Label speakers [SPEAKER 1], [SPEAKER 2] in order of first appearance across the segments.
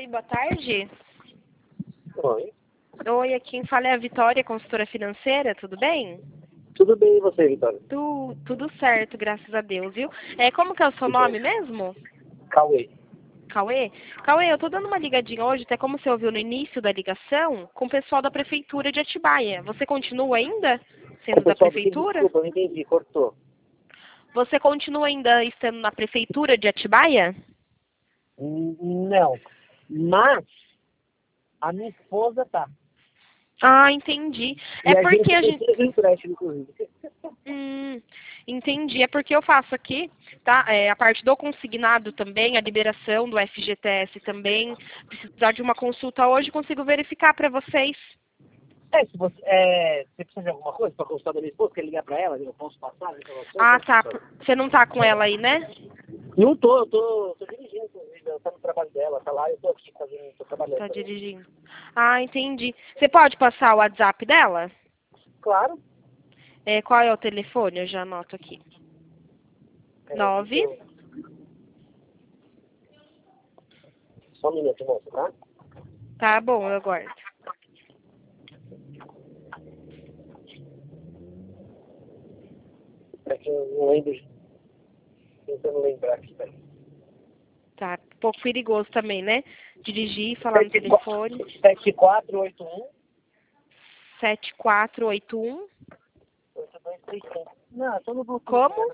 [SPEAKER 1] boa tarde.
[SPEAKER 2] Oi.
[SPEAKER 1] Oi, aqui quem fala é a Vitória, consultora financeira, tudo bem?
[SPEAKER 2] Tudo bem e você, Vitória?
[SPEAKER 1] Tudo certo, graças a Deus, viu? Como que é o seu
[SPEAKER 2] Que
[SPEAKER 1] nome
[SPEAKER 2] bom.
[SPEAKER 1] mesmo?
[SPEAKER 2] Cauê.
[SPEAKER 1] Cauê? Cauê, eu tô dando uma ligadinha hoje, até como você ouviu no início da ligação, com o pessoal da Prefeitura de Atibaia. Você continua ainda
[SPEAKER 2] Com
[SPEAKER 1] sendo
[SPEAKER 2] o
[SPEAKER 1] da
[SPEAKER 2] pessoal do que?
[SPEAKER 1] Prefeitura?
[SPEAKER 2] Desculpa, eu não entendi, cortou.
[SPEAKER 1] Você continua ainda estando na Prefeitura de Atibaia?
[SPEAKER 2] Não. Mas a minha esposa tá.
[SPEAKER 1] Ah, entendi.
[SPEAKER 2] E
[SPEAKER 1] É
[SPEAKER 2] a
[SPEAKER 1] porque a
[SPEAKER 2] gente
[SPEAKER 1] gente...
[SPEAKER 2] precisa de empréstimo, inclusive.
[SPEAKER 1] Entendi. É porque eu faço aqui, tá? A parte do consignado também, a liberação do FGTS também. Precisar de uma consulta hoje, consigo verificar para vocês.
[SPEAKER 2] Se você precisa de alguma coisa para consultar da minha esposa, quer ligar para ela, eu posso passar a informação?
[SPEAKER 1] Ah, tá. Você não tá com ela aí, né?
[SPEAKER 2] Não tô, eu tô dirigindo, inclusive, ela tá no trabalho dela, tá lá, eu tô aqui fazendo, tô trabalhando
[SPEAKER 1] Tá
[SPEAKER 2] também.
[SPEAKER 1] dirigindo. Ah, entendi. Você pode passar o WhatsApp dela?
[SPEAKER 2] Claro.
[SPEAKER 1] Qual é o telefone? Eu já anoto aqui.
[SPEAKER 2] Deixa
[SPEAKER 1] 9.
[SPEAKER 2] eu... Só um minuto, moça, tá?
[SPEAKER 1] Tá bom, eu aguardo.
[SPEAKER 2] É que eu não lembro, tentando lembrar aqui, peraí.
[SPEAKER 1] Tá. Um pouco perigoso também, né? Dirigir, falar no telefone.
[SPEAKER 2] 7481
[SPEAKER 1] 7481.
[SPEAKER 2] 8235. Não, eu tô no Bluetooth.
[SPEAKER 1] Como?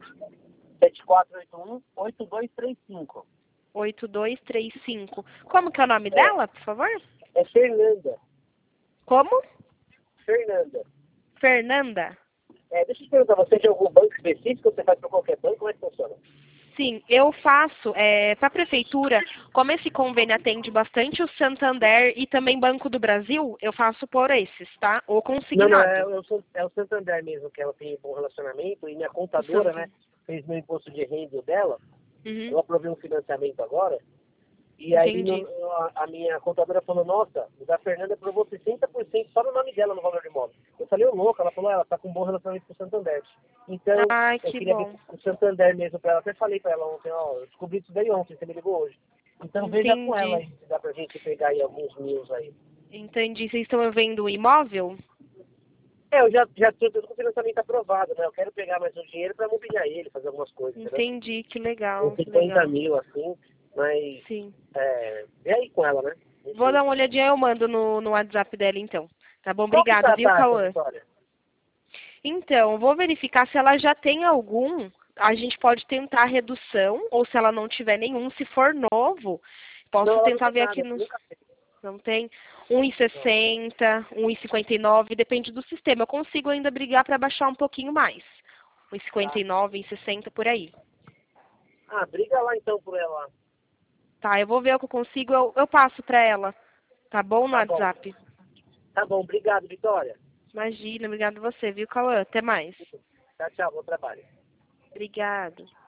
[SPEAKER 2] 7481 8235.
[SPEAKER 1] 8235. Como que é o nome dela, por favor?
[SPEAKER 2] É Fernanda.
[SPEAKER 1] Como?
[SPEAKER 2] Fernanda.
[SPEAKER 1] Fernanda?
[SPEAKER 2] Deixa eu te perguntar, você de algum banco específico ou você faz para qualquer banco? Como é que funciona?
[SPEAKER 1] Sim, eu faço para a prefeitura, como esse convênio atende bastante o Santander e também Banco do Brasil, eu faço por esses, tá? Ou
[SPEAKER 2] Não,
[SPEAKER 1] consignado.
[SPEAKER 2] é o Santander mesmo, que ela tem bom relacionamento, e minha contadora, né, fez meu imposto de renda dela, eu
[SPEAKER 1] Uhum,
[SPEAKER 2] aprovei um financiamento agora, e aí
[SPEAKER 1] entendi.
[SPEAKER 2] a minha contadora falou, nossa, o da Fernanda aprovou 60% só no nome dela no valor de imóvel. Eu falei, ô louco, ela falou, ela tá com um bom relacionamento com o Santander. Então,
[SPEAKER 1] Ai,
[SPEAKER 2] eu
[SPEAKER 1] que
[SPEAKER 2] queria ver
[SPEAKER 1] bom.
[SPEAKER 2] o Santander mesmo pra ela. Até falei pra ela ontem, ó, eu descobri isso daí ontem, você me ligou hoje. Então veja com ela
[SPEAKER 1] Entendi.
[SPEAKER 2] aí, se dá pra gente pegar aí alguns mil aí.
[SPEAKER 1] Entendi. Vocês estão vendo o imóvel?
[SPEAKER 2] Eu já tô tudo com o financiamento aprovado, né? Eu quero pegar mais um dinheiro pra mobiliar ele, fazer algumas coisas, entendeu?
[SPEAKER 1] Entendi, que
[SPEAKER 2] Uns
[SPEAKER 1] legal, que
[SPEAKER 2] 50
[SPEAKER 1] legal.
[SPEAKER 2] mil, assim, mas
[SPEAKER 1] Sim.
[SPEAKER 2] vê aí com ela, né?
[SPEAKER 1] Vou
[SPEAKER 2] Enfim.
[SPEAKER 1] dar uma olhadinha, eu mando no WhatsApp dela então. Tá bom?
[SPEAKER 2] Qual que tá
[SPEAKER 1] Obrigada,
[SPEAKER 2] a
[SPEAKER 1] viu,
[SPEAKER 2] taxa,
[SPEAKER 1] Cauã?
[SPEAKER 2] Vitória?
[SPEAKER 1] Então, vou verificar se ela já tem algum. A gente pode tentar a redução, ou se ela não tiver nenhum, se for novo,
[SPEAKER 2] Não,
[SPEAKER 1] posso
[SPEAKER 2] ela não
[SPEAKER 1] tentar
[SPEAKER 2] tem
[SPEAKER 1] ver aqui
[SPEAKER 2] nada,
[SPEAKER 1] no.
[SPEAKER 2] nunca fez.
[SPEAKER 1] Não tem?
[SPEAKER 2] Não.
[SPEAKER 1] 1,60, 1,59, depende do sistema. Eu consigo ainda brigar para baixar um pouquinho mais.
[SPEAKER 2] Tá.
[SPEAKER 1] 1,59, 1,60 por aí.
[SPEAKER 2] Briga lá então por ela.
[SPEAKER 1] Tá, eu vou ver o que eu consigo, eu passo para ela. Tá bom no
[SPEAKER 2] Tá bom.
[SPEAKER 1] WhatsApp?
[SPEAKER 2] Tá bom, obrigado, Vitória.
[SPEAKER 1] Imagina, obrigado a você, viu, Cauã? Até mais.
[SPEAKER 2] Tchau, tchau, bom trabalho.
[SPEAKER 1] Obrigado.